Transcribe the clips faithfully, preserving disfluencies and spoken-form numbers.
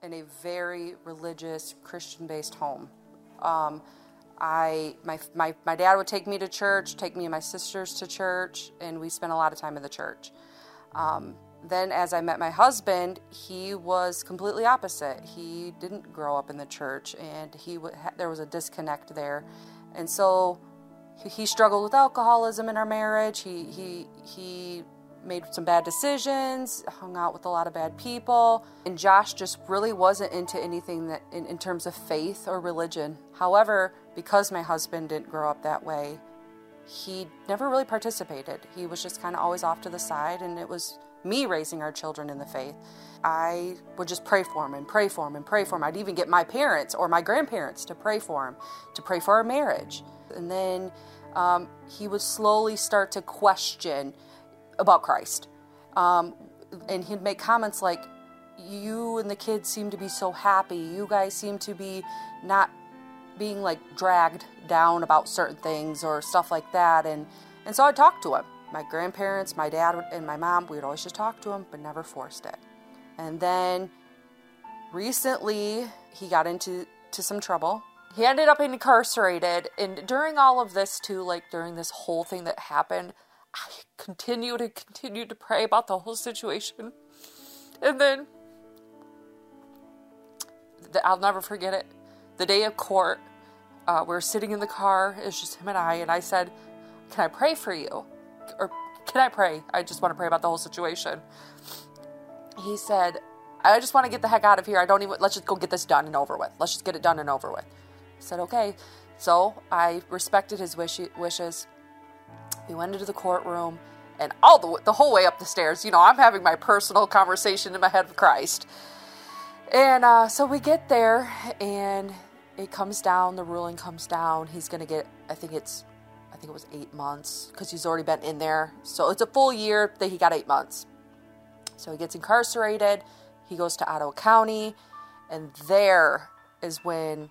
in a very religious, Christian-based home. Um, I my, my my dad would take me to church, take me and my sisters to church, and we spent a lot of time in the church. Um, then as I met my husband, he was completely opposite. He didn't grow up in the church, and he w- there was a disconnect there. And so he, he struggled with alcoholism in our marriage. He he he made some bad decisions, hung out with a lot of bad people. And Josh just really wasn't into anything that in, in terms of faith or religion. However, because my husband didn't grow up that way, he never really participated. He was just kind of always off to the side, and it was me raising our children in the faith. I would just pray for him and pray for him and pray for him. I'd even get my parents or my grandparents to pray for him, to pray for our marriage. And then um, he would slowly start to question about Christ. Um, and he'd make comments like, you and the kids seem to be so happy. You guys seem to be not being like dragged down about certain things or stuff like that. And, and so I'd talk to him. My grandparents, my dad, and my mom, we would always just talk to him, but never forced it. And then recently he got into to some trouble. He ended up incarcerated. And during all of this too, like during this whole thing that happened, I continued and continued to pray about the whole situation. And then, the, I'll never forget it, the day of court, uh, we were sitting in the car, it's just him and I, and I said, can I pray for you? Or can I pray? I just want to pray about the whole situation. He said, I just want to get the heck out of here. I don't even, let's just go get this done and over with. Let's just get it done and over with. I said, okay. So I respected his wish, wishes. We went into the courtroom, and all the the whole way up the stairs, you know, I'm having my personal conversation in my head with Christ. And uh, so we get there, and it comes down, the ruling comes down. He's going to get, I think it's, I think it was eight months, because he's already been in there. So it's a full year that he got eight months. So he gets incarcerated. He goes to Ottawa County, and there is when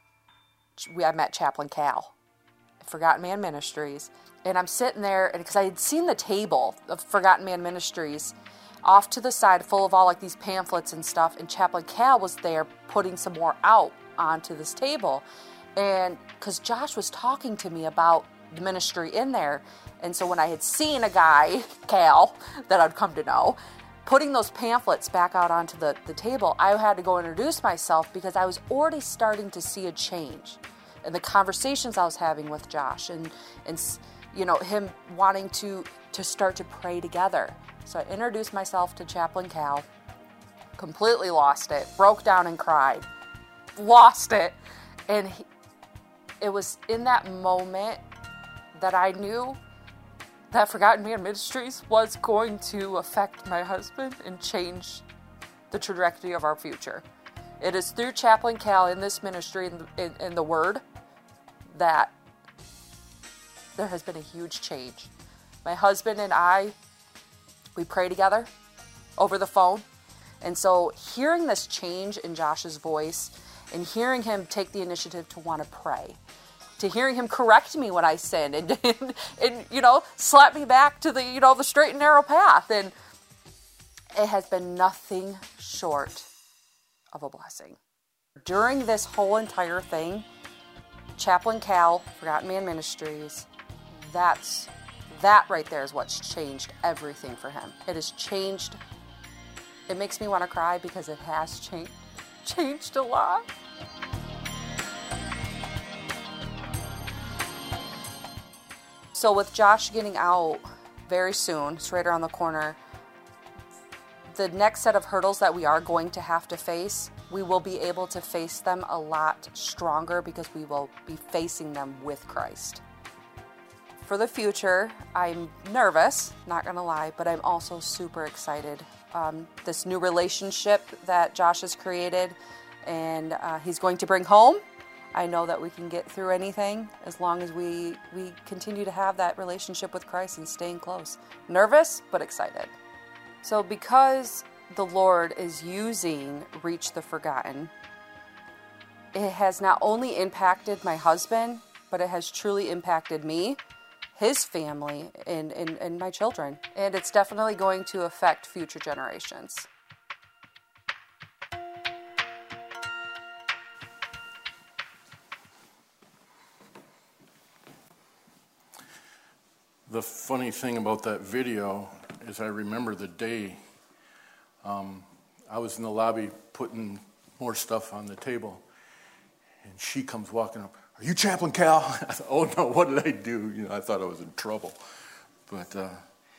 we I met Chaplain Cal at Forgotten Man Ministries. And I'm sitting there, and because I had seen the table of Forgotten Man Ministries off to the side, full of all like these pamphlets and stuff, and Chaplain Cal was there putting some more out onto this table. And because Josh was talking to me about the ministry in there, and so when I had seen a guy, Cal, that I'd come to know, putting those pamphlets back out onto the, the table, I had to go introduce myself because I was already starting to see a change in the conversations I was having with Josh, and and you know, him wanting to, to start to pray together. So I introduced myself to Chaplain Cal, completely lost it, broke down and cried, lost it. And he, it was in that moment that I knew that Forgotten Man Ministries was going to affect my husband and change the trajectory of our future. It is through Chaplain Cal in this ministry, in the, in, in the Word, that there has been a huge change. My husband and I, we pray together over the phone. And so hearing this change in Josh's voice and hearing him take the initiative to want to pray, to hearing him correct me when I sin and, and, and, you know, slap me back to the, you know, the straight and narrow path. And it has been nothing short of a blessing. During this whole entire thing, Chaplain Cal, Forgotten Man Ministries, That's, that right there is what's changed everything for him. It has changed. It makes me want to cry because it has changed, changed a lot. So with Josh getting out very soon, it's right around the corner, the next set of hurdles that we are going to have to face, we will be able to face them a lot stronger because we will be facing them with Christ. For the future, I'm nervous, not gonna lie, but I'm also super excited. Um, this new relationship that Josh has created and uh, he's going to bring home, I know that we can get through anything as long as we, we continue to have that relationship with Christ and staying close. Nervous, but excited. So because the Lord is using Reach the Forgotten, it has not only impacted my husband, but it has truly impacted me, his family, and, and, and my children. And it's definitely going to affect future generations. the funny thing about that video is I remember the day um, I was in the lobby putting more stuff on the table, and she comes walking up. Are you Chaplain Cal? I thought, oh no, what did I do? You know, I thought I was in trouble. But uh,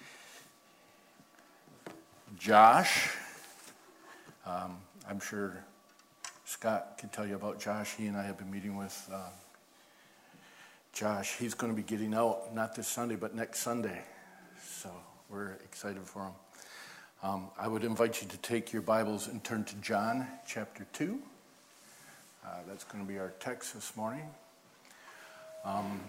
Josh, um, I'm sure Scott can tell you about Josh. He and I have been meeting with uh, Josh. He's going to be getting out, not this Sunday, but next Sunday. So we're excited for him. Um, I would invite you to take your Bibles and turn to John chapter two. Uh, that's going to be our text this morning. Um,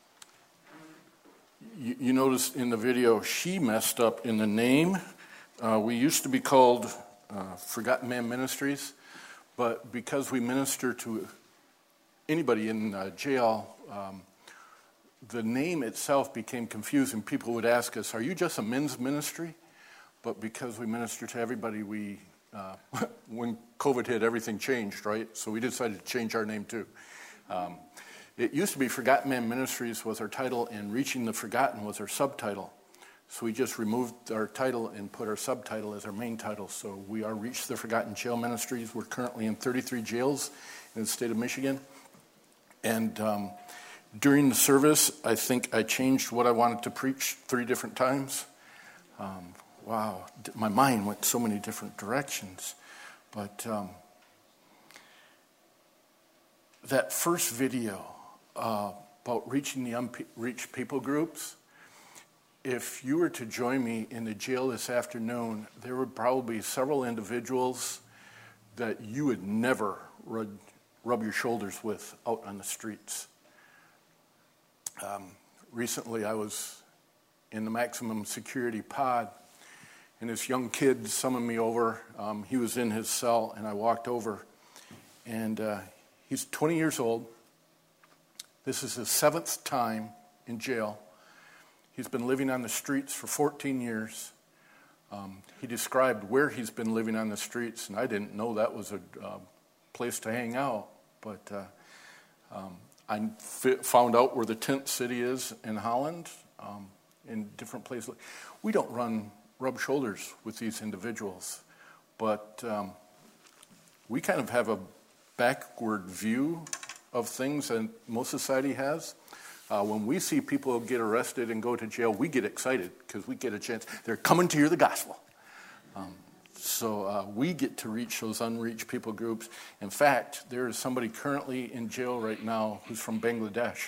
you, you notice in the video, she messed up in the name. Uh, we used to be called uh, Forgotten Man Ministries, but because we minister to anybody in uh, jail, um, the name itself became confusing. People would ask us, are you just a men's ministry? But because we minister to everybody, we uh, when COVID hit, everything changed, right? So we decided to change our name too. Um, It used to be Forgotten Man Ministries was our title, and Reaching the Forgotten was our subtitle. So we just removed our title and put our subtitle as our main title. So we are Reach the Forgotten Jail Ministries. We're currently in thirty-three jails in the state of Michigan. And um, during the service, I think I changed what I wanted to preach three different times. Um, wow, my mind went so many different directions. But um, that first video, Uh, about reaching the unreached people groups, if you were to join me in the jail this afternoon, there would probably be several individuals that you would never rub, rub your shoulders with out on the streets. Um, recently I was in the maximum security pod, and this young kid summoned me over. Um, he was in his cell, and I walked over, and uh, he's twenty years old. This is his seventh time in jail. He's been living on the streets for fourteen years. Um, he described where he's been living on the streets, and I didn't know that was a uh, place to hang out. But uh, um, I f- found out where the tent city is in Holland, um, in different places. We don't run rub shoulders with these individuals, but um, we kind of have a backward view of things that most society has. Uh, when we see people get arrested and go to jail, we get excited because we get a chance. They're coming to hear the gospel. Um, so uh, we get to reach those unreached people groups. In fact, there is somebody currently in jail right now who's from Bangladesh.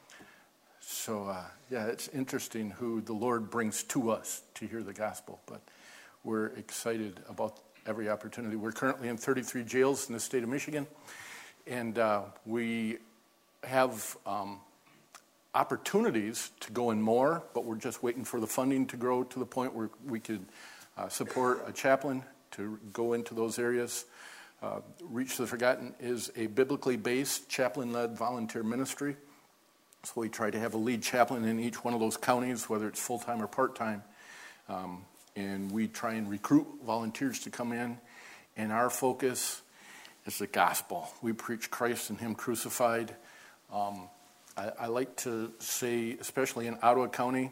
So uh, yeah, it's interesting who the Lord brings to us to hear the gospel. But we're excited about every opportunity. We're currently in thirty-three jails in the state of Michigan. And uh, we have um, opportunities to go in more, but we're just waiting for the funding to grow to the point where we could uh, support a chaplain to go into those areas. Uh, Reach the Forgotten is a biblically based chaplain-led volunteer ministry. So we try to have a lead chaplain in each one of those counties, whether it's full-time or part-time. Um, and we try and recruit volunteers to come in. And our focus is the gospel. We preach Christ and Him crucified. Um, I, I like to say, especially in Ottawa County,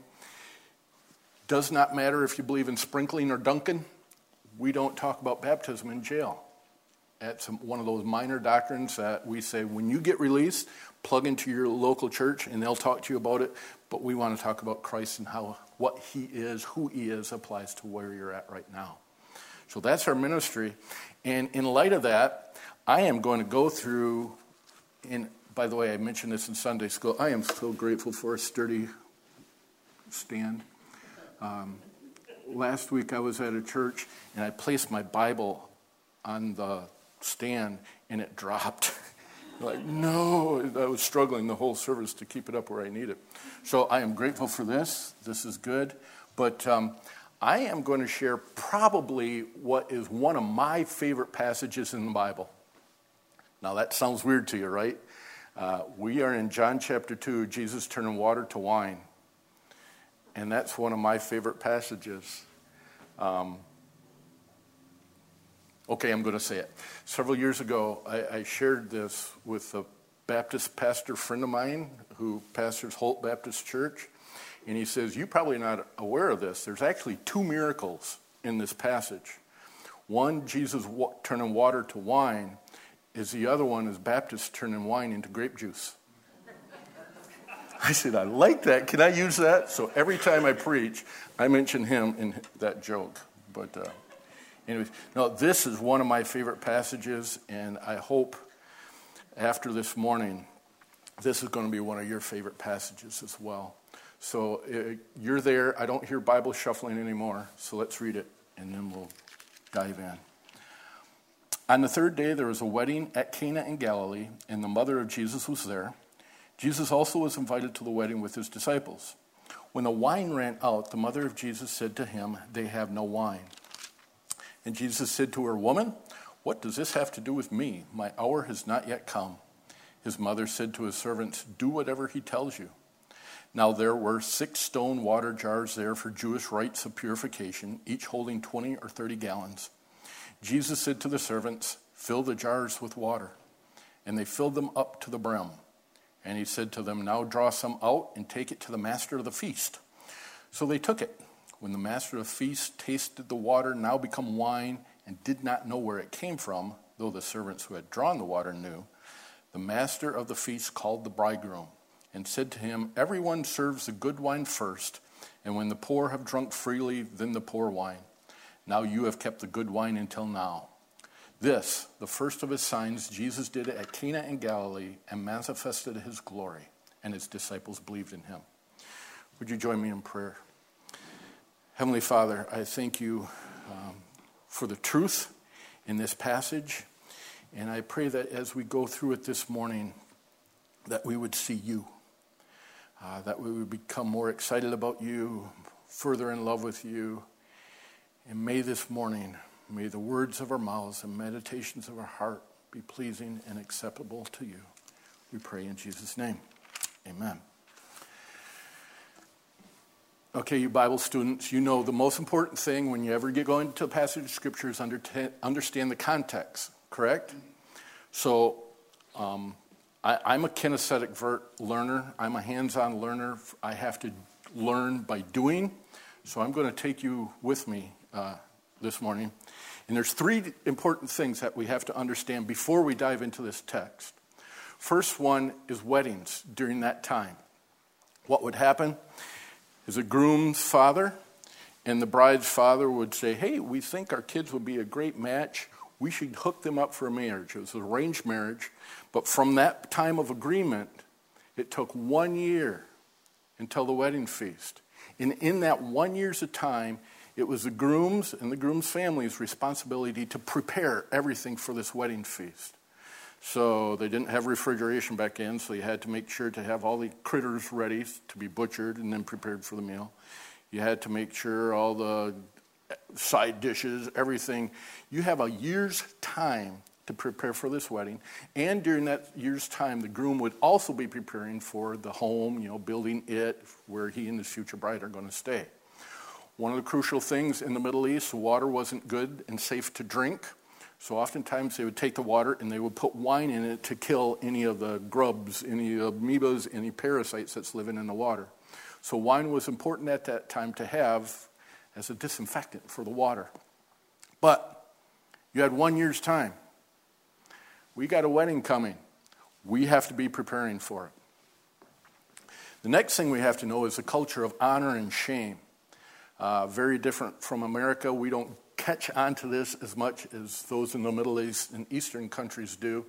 does not matter if you believe in sprinkling or dunking. We don't talk about baptism in jail. That's one of those minor doctrines that we say when you get released, plug into your local church and they'll talk to you about it. But we want to talk about Christ and how what He is, who He is, applies to where you're at right now. So that's our ministry. And in light of that, I am going to go through, and by the way, I mentioned this in Sunday school, I am so grateful for a sturdy stand. Um, last week I was at a church, and I placed my Bible on the stand, and it dropped. Like, no, I was struggling the whole service to keep it up where I need it. So I am grateful for this. This is good. But um, I am going to share probably what is one of my favorite passages in the Bible. Now that sounds weird to you, right? Uh, we are in John chapter two, Jesus turning water to wine. And that's one of my favorite passages. Um, okay, I'm going to say it. Several years ago, I, I shared this with a Baptist pastor friend of mine who pastors Holt Baptist Church. And he says, you're probably not aware of this. There's actually two miracles in this passage. One, Jesus wa- turning water to wine, is the other one is Baptists turning wine into grape juice. I said, I like that. Can I use that? So every time I preach, I mention him in that joke. But uh, anyways, no, this is one of my favorite passages, and I hope after this morning, this is going to be one of your favorite passages as well. So uh, you're there. I don't hear Bible shuffling anymore, so let's read it, and then we'll dive in. On the third day, there was a wedding at Cana in Galilee, and the mother of Jesus was there. Jesus also was invited to the wedding with his disciples. When the wine ran out, the mother of Jesus said to him, they have no wine. And Jesus said to her, woman, what does this have to do with me? My hour has not yet come. His mother said to his servants, do whatever he tells you. Now there were six stone water jars there for Jewish rites of purification, each holding twenty or thirty gallons. Jesus said to the servants, fill the jars with water. And they filled them up to the brim. And he said to them, now draw some out and take it to the master of the feast. So they took it. When the master of the feast tasted the water, now become wine, and did not know where it came from, though the servants who had drawn the water knew, the master of the feast called the bridegroom and said to him, everyone serves the good wine first, and when the poor have drunk freely, then the poor wine. Now you have kept the good wine until now. This, the first of his signs, Jesus did at Cana in Galilee and manifested his glory, and his disciples believed in him. Would you join me in prayer? Heavenly Father, I thank you um, for the truth in this passage, and I pray that as we go through it this morning, that we would see you, uh, that we would become more excited about you, further in love with you, and may this morning, may the words of our mouths and meditations of our heart be pleasing and acceptable to you. We pray in Jesus' name. Amen. Okay, you Bible students, you know the most important thing when you ever get going to a passage of Scripture is under, understand the context, correct? So um, I, I'm a kinesthetic vert learner. I'm a hands-on learner. I have to learn by doing. So I'm going to take you with me uh, this morning. And there's three important things that we have to understand before we dive into this text. First one is weddings during that time. What would happen is a groom's father and the bride's father would say, hey, we think our kids would be a great match. We should hook them up for a marriage. It was an arranged marriage. But from that time of agreement, it took one year until the wedding feast. And in that one year's of time, it was the groom's and the groom's family's responsibility to prepare everything for this wedding feast. So they didn't have refrigeration back then, so you had to make sure to have all the critters ready to be butchered and then prepared for the meal. You had to make sure all the side dishes, everything. You have a year's time to prepare for this wedding. And during that year's time, the groom would also be preparing for the home, you know, building it where he and his future bride are going to stay. One of the crucial things in the Middle East, the water wasn't good and safe to drink. So oftentimes they would take the water and they would put wine in it to kill any of the grubs, any amoebas, any parasites that's living in the water. So wine was important at that time to have as a disinfectant for the water. But you had one year's time. We got a wedding coming. We have to be preparing for it. The next thing we have to know is the culture of honor and shame. Uh, very different from America. We don't catch on to this as much as those in the Middle East and Eastern countries do.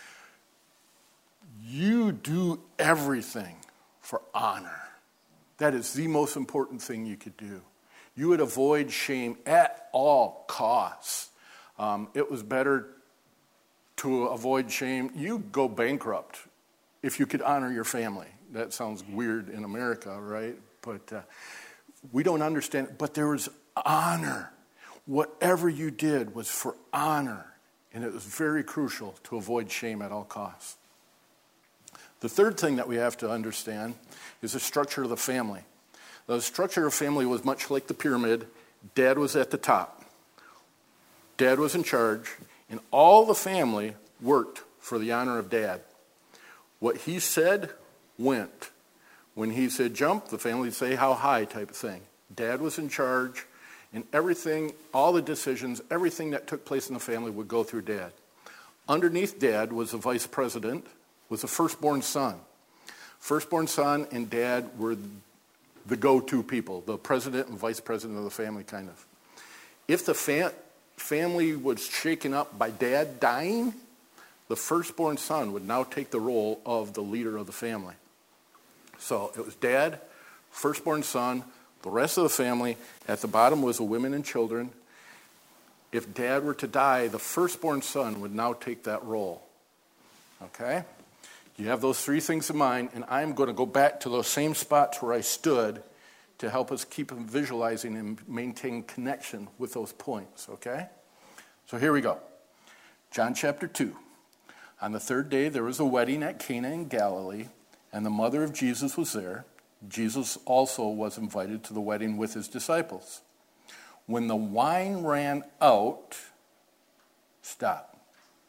You do everything for honor. That is the most important thing you could do. You would avoid shame at all costs. Um, it was better to avoid shame. You go bankrupt if you could honor your family. That sounds weird in America, right? But uh, we don't understand. But there was honor. Whatever you did was for honor, and it was very crucial to avoid shame at all costs. The third thing that we have to understand is the structure of the family. The structure of family was much like the pyramid. Dad was at the top. Dad was in charge, and all the family worked for the honor of Dad. What he said went. When he said jump, the family would say how high type of thing. Dad was in charge, and everything, all the decisions, everything that took place in the family would go through Dad. Underneath Dad was the vice president, was the firstborn son. Firstborn son and Dad were the go-to people, the president and vice president of the family, kind of. If the fa- family was shaken up by Dad dying, the firstborn son would now take the role of the leader of the family. So it was Dad, firstborn son, the rest of the family. At the bottom was the women and children. If Dad were to die, the firstborn son would now take that role. Okay? You have those three things in mind, and I'm going to go back to those same spots where I stood to help us keep visualizing and maintain connection with those points, okay? So here we go. John chapter two. On the third day, there was a wedding at Cana in Galilee, and the mother of Jesus was there. Jesus also was invited to the wedding with his disciples. When the wine ran out, stop.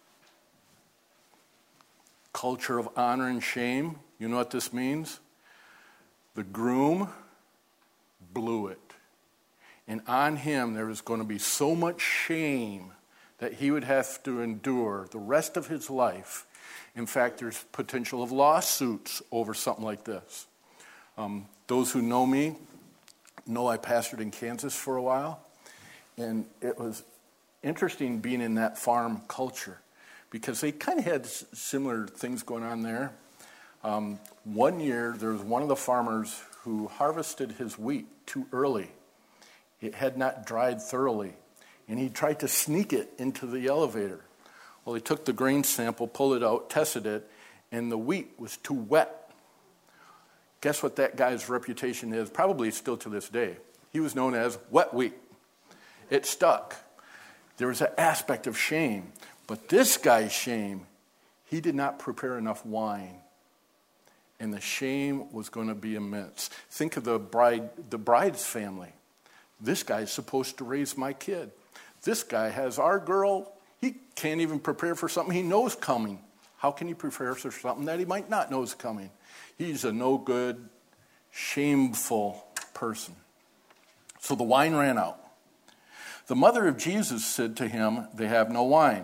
Culture of honor and shame. You know what this means? The groom blew it. And on him there was going to be so much shame that he would have to endure the rest of his life. In fact, there's potential of lawsuits over something like this. Um, those who know me know I pastored in Kansas for a while. And it was interesting being in that farm culture because they kind of had s- similar things going on there. Um, one year, there was one of the farmers who harvested his wheat too early. It had not dried thoroughly, and he tried to sneak it into the elevator. Well, he took the grain sample, pulled it out, tested it, and the wheat was too wet. Guess what that guy's reputation is? Probably still to this day. He was known as wet wheat. It stuck. There was an aspect of shame. But this guy's shame, he did not prepare enough wine. And the shame was going to be immense. Think of the bride, the bride's family. This guy's supposed to raise my kid. This guy has our girl. He can't even prepare for something he knows coming. How can he prepare for something that he might not know is coming? He's a no good, shameful person. So the wine ran out. The mother of Jesus said to him, "They have no wine."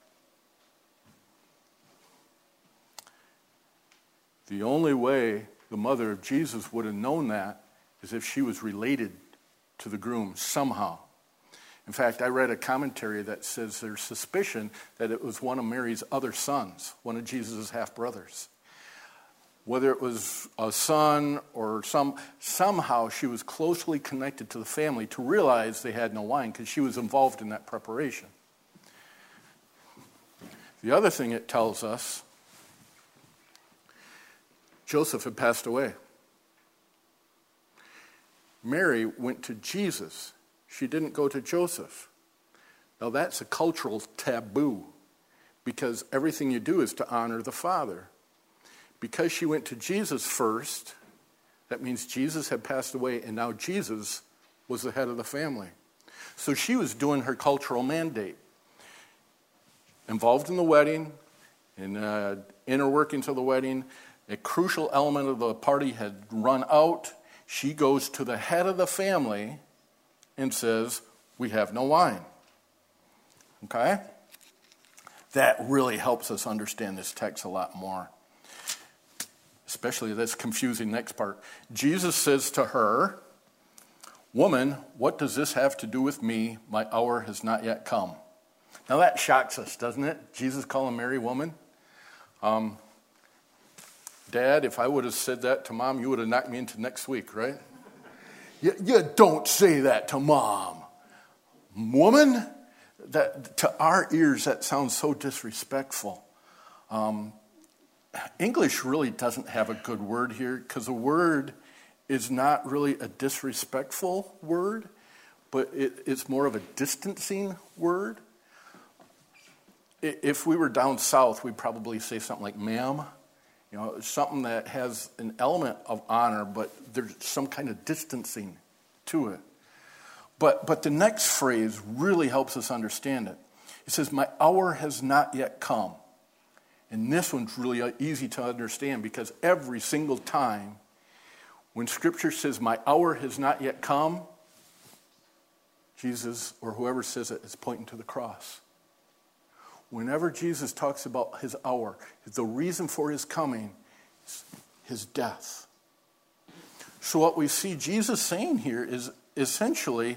The only way the mother of Jesus would have known that is if she was related to the groom somehow. In fact, I read a commentary that says there's suspicion that it was one of Mary's other sons, one of Jesus' half-brothers. Whether it was a son or some, somehow she was closely connected to the family to realize they had no wine because she was involved in that preparation. The other thing it tells us, Joseph had passed away. Mary went to Jesus. She didn't go to Joseph. Now that's a cultural taboo because everything you do is to honor the Father. Because she went to Jesus first, that means Jesus had passed away and now Jesus was the head of the family. So she was doing her cultural mandate. Involved in the wedding, in uh, inner workings of the wedding, a crucial element of the party had run out. She goes to the head of the family and says, "We have no wine." Okay? That really helps us understand this text a lot more. Especially this confusing next part. Jesus says to her, "Woman, what does this have to do with me? My hour has not yet come." Now that shocks us, doesn't it? Jesus calling Mary woman. Um, Dad, if I would have said that to Mom, you would have knocked me into next week, right? You, you don't say that to Mom. Woman? That, to our ears, that sounds so disrespectful. Um, English really doesn't have a good word here because a word is not really a disrespectful word, but it, it's more of a distancing word. If we were down south, we'd probably say something like ma'am. You know, something that has an element of honor, but there's some kind of distancing to it. But but the next phrase really helps us understand it. It says, "My hour has not yet come." And this one's really easy to understand because every single time When Scripture says, my hour has not yet come, Jesus, or whoever says it, is pointing to the cross. Whenever Jesus talks about his hour, the reason for his coming is his death. So what we see Jesus saying here is essentially,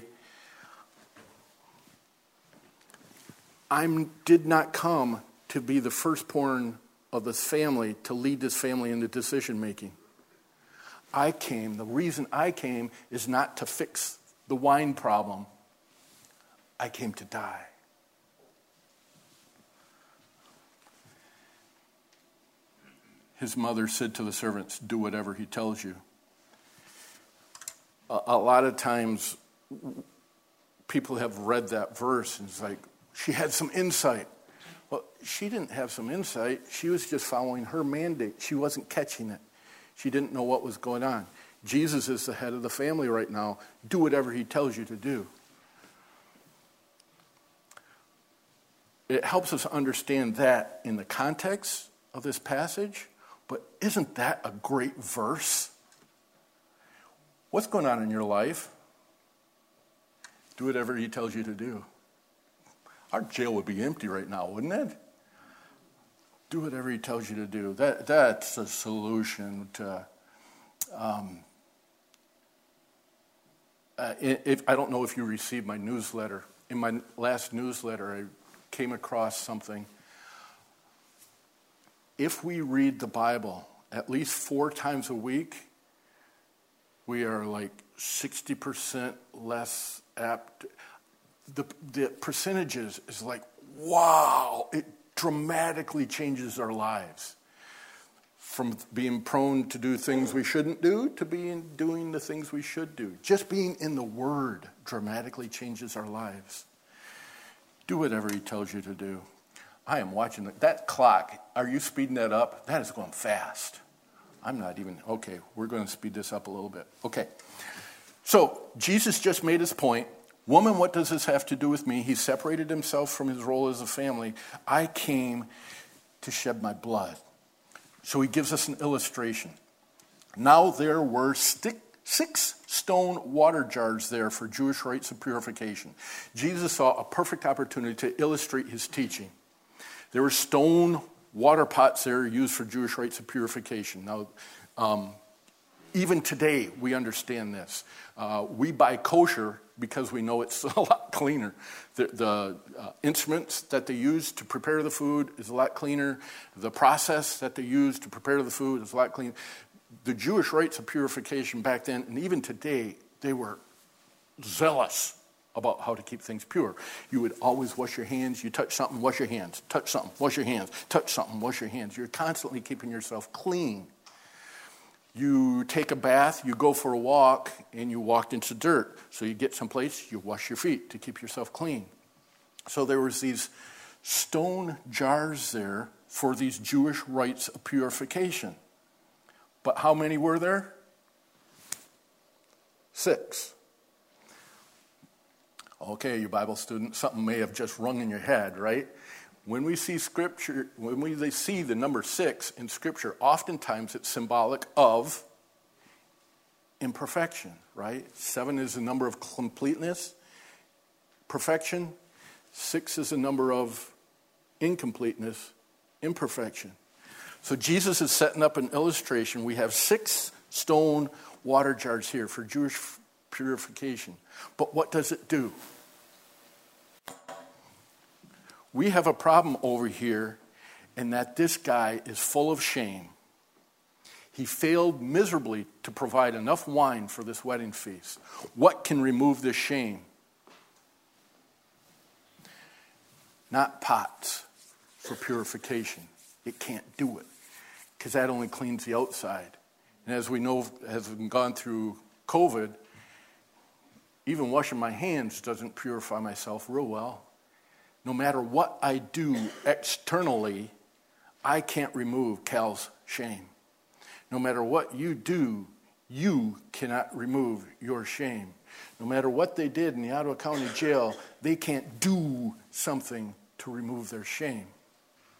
I did not come to be the firstborn of this family, to lead this family into decision making. I came, the reason I came is not to fix the wine problem. I came to die. His mother said to the servants, do whatever he tells you. A, a lot of times people have read that verse and it's like, she had some insight. Well, she didn't have some insight. She was just following her mandate. She wasn't catching it. She didn't know what was going on. Jesus is the head of the family right now. Do whatever he tells you to do. It helps us understand that in the context of this passage, but isn't that a great verse? What's going on in your life? Do whatever he tells you to do. Our jail would be empty right now, wouldn't it? Do whatever he tells you to do. That that's a solution to. Um, uh, if, I don't know if you received my newsletter. In my last newsletter, I came across something. If we read the Bible at least four times a week, we are like sixty percent less apt. The, the percentages is like, wow, it dramatically changes our lives. From being prone to do things we shouldn't do to being doing the things we should do. Just being in the Word dramatically changes our lives. Do whatever he tells you to do. I am watching the, that clock. Are you speeding that up? That is going fast. I'm not even, okay, we're going to speed this up a little bit. Okay. So, Jesus just made his point. Woman, what does this have to do with me? He separated himself from his role as a family. I came to shed my blood. So he gives us an illustration. Now there were stick, six stone water jars there for Jewish rites of purification. Jesus saw a perfect opportunity to illustrate his teaching. There were stone water pots there used for Jewish rites of purification. Now, um, even today, we understand this. Uh, we buy kosher because we know it's a lot cleaner. The, the uh, instruments that they use to prepare the food is a lot cleaner. The process that they use to prepare the food is a lot cleaner. The Jewish rites of purification back then, and even today, they were zealous about how to keep things pure. You would always wash your hands. You touch something, wash your hands. Touch something, wash your hands. Touch something, wash your hands. You're constantly keeping yourself clean. You take a bath, you go for a walk, and you walked into dirt. So you get someplace, you wash your feet to keep yourself clean. So there was these stone jars there for these Jewish rites of purification. But how many were there? Six. Okay, you Bible student, something may have just rung in your head, right? When we see Scripture, when we see the number six in Scripture, oftentimes it's symbolic of imperfection, right? Seven is the number of completeness, perfection. Six is the number of incompleteness, imperfection. So Jesus is setting up an illustration. We have six stone water jars here for Jewish purification. But what does it do? We have a problem over here in that this guy is full of shame. He failed miserably to provide enough wine for this wedding feast. What can remove this shame? Not pots for purification. It can't do it because that only cleans the outside. And as we know, as we've gone through COVID, even washing my hands doesn't purify myself real well. No matter what I do externally, I can't remove Cal's shame. No matter what you do, you cannot remove your shame. No matter what they did in the Ottawa County Jail, they can't do something to remove their shame.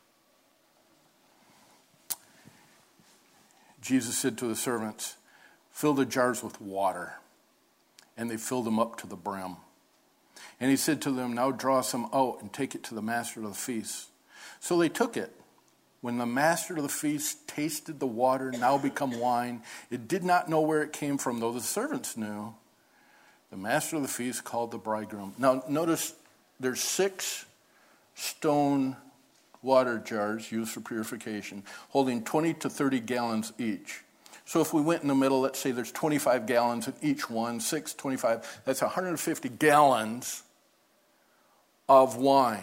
Jesus said to the servants, fill the jars with water. And they filled them up to the brim. And he said to them, now draw some out and take it to the master of the feast. So they took it. When the master of the feast tasted the water, now become wine, it did not know where it came from, though the servants knew. The master of the feast called the bridegroom. Now notice there's six stone water jars used for purification, holding twenty to thirty gallons each. So if we went in the middle, let's say there's twenty-five gallons in each one, six, twenty-five, that's one hundred fifty gallons of wine,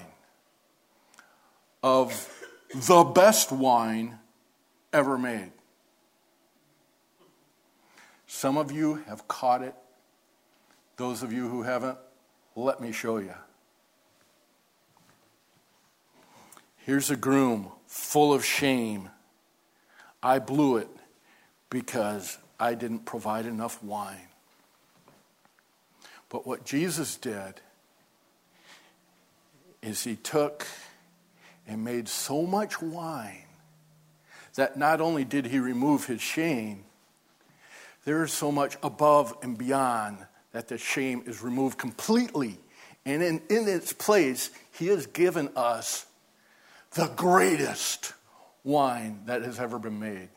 of the best wine ever made. Some of you have caught it. Those of you who haven't, let me show you. Here's a groom full of shame. I blew it because I didn't provide enough wine. But what Jesus did is he took and made so much wine that not only did he remove his shame, there is so much above and beyond that the shame is removed completely. And in, in its place, he has given us the greatest wine that has ever been made.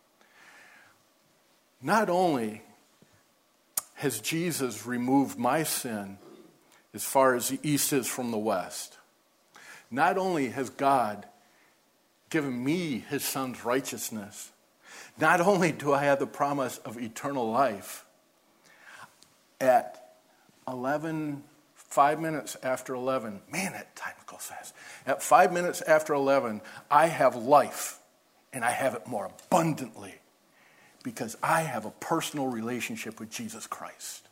Not only has Jesus removed my sin as far as the east is from the west, not only has God given me his son's righteousness, not only do I have the promise of eternal life, at eleven, five minutes after eleven, man, that time goes fast. At five minutes after eleven, I have life, and I have it more abundantly because I have a personal relationship with Jesus Christ.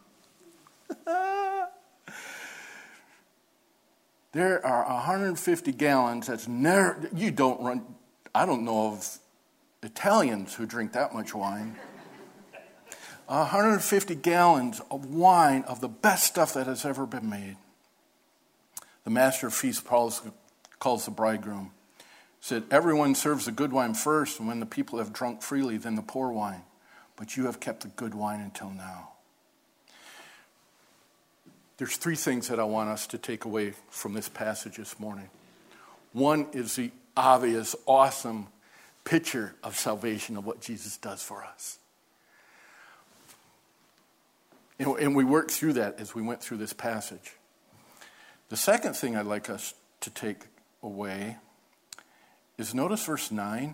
There are one hundred fifty gallons that's never, you don't run, I don't know of Italians who drink that much wine. one hundred fifty gallons of wine of the best stuff that has ever been made. The master of feast calls, calls the bridegroom. Said, everyone serves the good wine first, and when the people have drunk freely, then the poor wine. But you have kept the good wine until now. There's three things that I want us to take away from this passage this morning. One is the obvious, awesome picture of salvation of what Jesus does for us. And we worked through that as we went through this passage. The second thing I'd like us to take away is notice verse nine.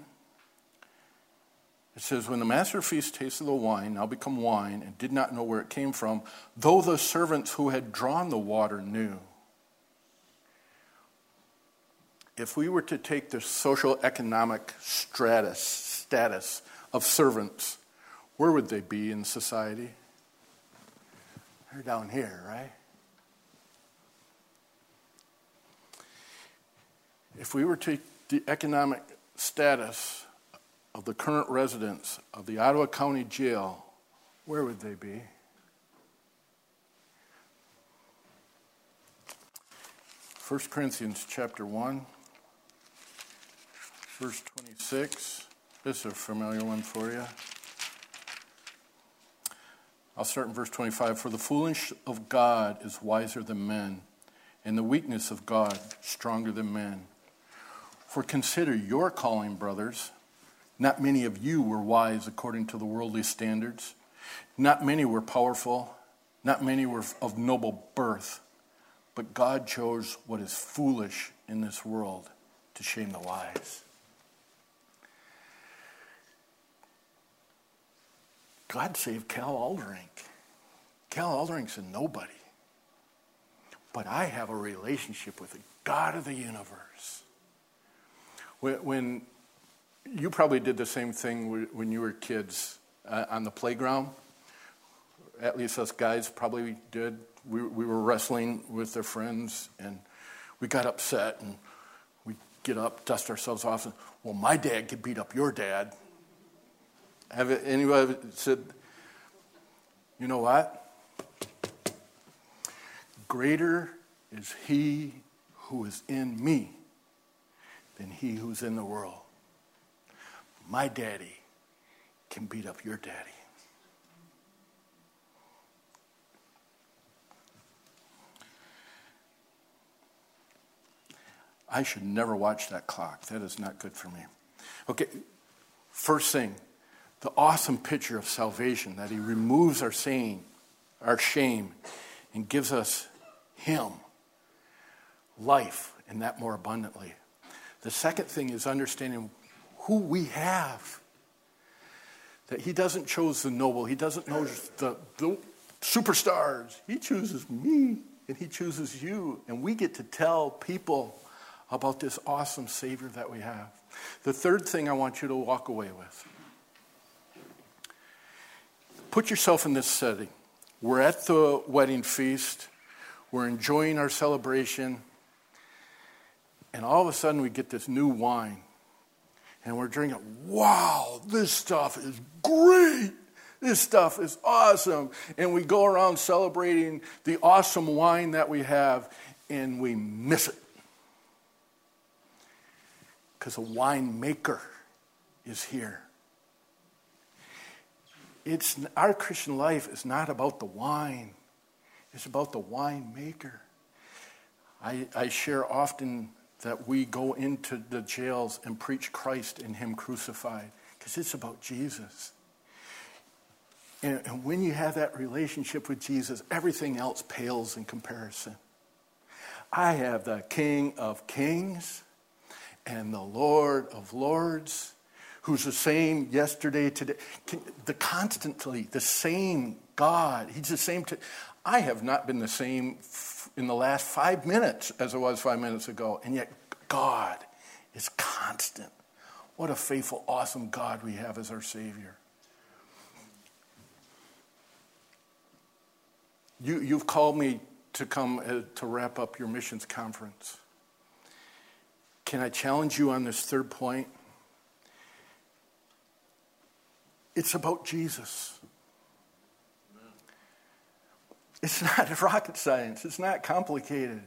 It says, when the master of the feast tasted the wine, now become wine, and did not know where it came from, though the servants who had drawn the water knew. If we were to take the social economic stratus, status of servants, where would they be in society? They're down here, right? If we were to take the economic status of the current residents of the Ottawa County Jail, where would they be? First Corinthians chapter one, verse twenty-six. This is a familiar one for you. I'll start in verse twenty-five. For the foolishness of God is wiser than men, and the weakness of God stronger than men. For consider your calling, brothers. Not many of you were wise according to the worldly standards. Not many were powerful. Not many were of noble birth. But God chose what is foolish in this world to shame the wise. God saved Cal Aldrink. Cal Aldrink's a nobody. But I have a relationship with the God of the universe. When, when you probably did the same thing when you were kids uh, on the playground. At least us guys probably did. We, we were wrestling with their friends, and we got upset, and we'd get up, dust ourselves off, and, well, my dad could beat up your dad. Have anybody said, you know what? Greater is he who is in me than he who's in the world. My daddy can beat up your daddy. I should never watch that clock. That is not good for me. Okay, first thing, the awesome picture of salvation, that he removes our shame, our shame, and gives us him, life, and that more abundantly. The second thing is understanding who we have. That he doesn't choose the noble. He doesn't know the, the superstars. He chooses me, and he chooses you. And we get to tell people about this awesome Savior that we have. The third thing I want you to walk away with. Put yourself in this setting. We're at the wedding feast. We're enjoying our celebration. And all of a sudden we get this new wine. And we're drinking, wow, this stuff is great. This stuff is awesome. And we go around celebrating the awesome wine that we have, and we miss it. Because a winemaker is here. It's, our Christian life is not about the wine. It's about the winemaker. I, I share often that we go into the jails and preach Christ and him crucified, because it's about Jesus. And, and when you have that relationship with Jesus, everything else pales in comparison. I have the King of Kings and the Lord of Lords, who's the same yesterday, today, the constantly the same God. He's the same. To, I have not been the same in the last five minutes as I was five minutes ago, and yet God is constant. What a faithful, awesome God we have as our Savior. You, you've called me to come uh, to wrap up your missions conference. Can I challenge you on this third point? It's about Jesus. It's not rocket science. It's not complicated.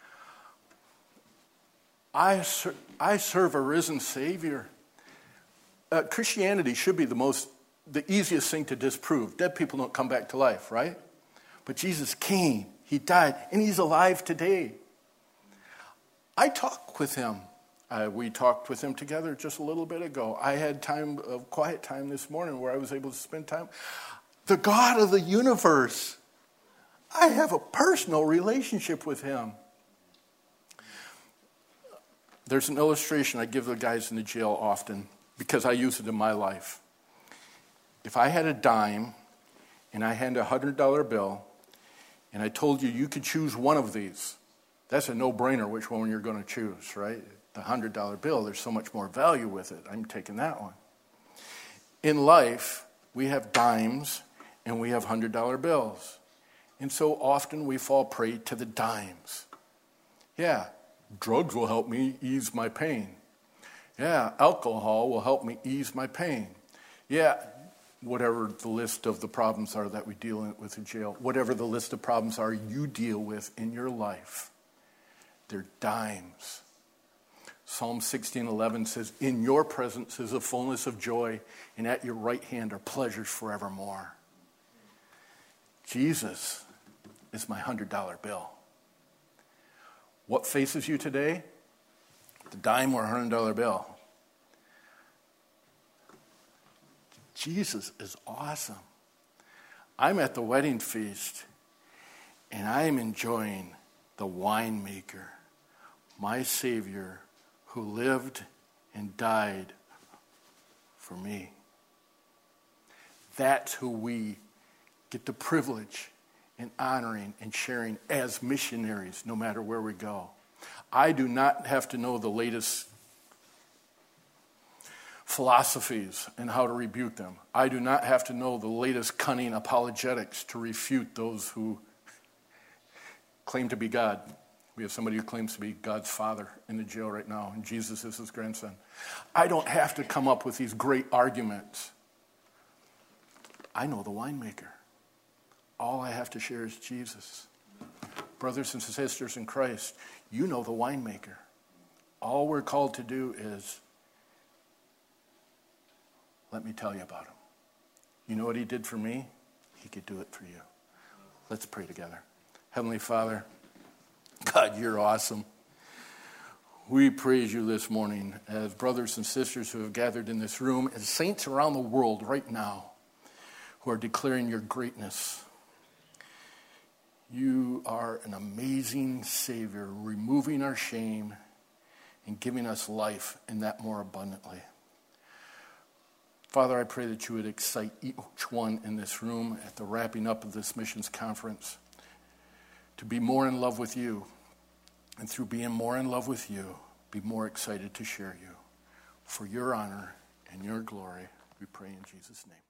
I, ser- I serve a risen Savior. Uh, Christianity should be the most, the easiest thing to disprove. Dead people don't come back to life, right? But Jesus came, he died, and he's alive today. I talk with him. Uh, we talked with him together just a little bit ago. I had time of quiet time this morning where I was able to spend time. The God of the universe. I have a personal relationship with him. There's an illustration I give the guys in the jail often because I use it in my life. If I had a dime and I had a one hundred dollar bill and I told you you could choose one of these, that's a no-brainer which one you're going to choose, right? The one hundred dollar bill, there's so much more value with it. I'm taking that one. In life, we have dimes and we have one hundred dollar bills. And so often we fall prey to the dimes. Yeah, drugs will help me ease my pain. Yeah, alcohol will help me ease my pain. Yeah, whatever the list of the problems are that we deal with in jail, whatever the list of problems are you deal with in your life, they're dimes. Psalm sixteen eleven says, in your presence is a fullness of joy, and at your right hand are pleasures forevermore. Jesus is my one hundred dollar bill. What faces you today? The dime or one hundred dollar bill. Jesus is awesome. I'm at the wedding feast, and I am enjoying the winemaker, my Savior, who lived and died for me. That's who we get the privilege in honoring and sharing as missionaries, no matter where we go. I do not have to know the latest philosophies and how to rebuke them. I do not have to know the latest cunning apologetics to refute those who claim to be God. We have somebody who claims to be God's father in the jail right now, and Jesus is his grandson. I don't have to come up with these great arguments. I know the winemaker. All I have to share is Jesus. Brothers and sisters in Christ, you know the winemaker. All we're called to do is, let me tell you about him. You know what he did for me? He could do it for you. Let's pray together. Heavenly Father, God, you're awesome. We praise you this morning as brothers and sisters who have gathered in this room, as saints around the world right now who are declaring your greatness. You are an amazing Savior, removing our shame and giving us life and that more abundantly. Father, I pray that you would excite each one in this room at the wrapping up of this missions conference to be more in love with you, and through being more in love with you, be more excited to share you. For your honor and your glory, we pray in Jesus' name.